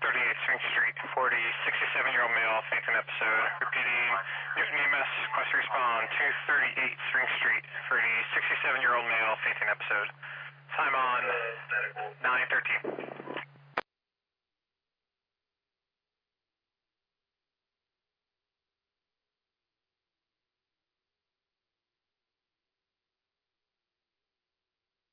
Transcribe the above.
38 Spring Street for the 67-year-old male fainting episode. Repeating, Newton EMS, request respond 238 Spring Street for the 67-year-old male fainting episode. Time on 9:13.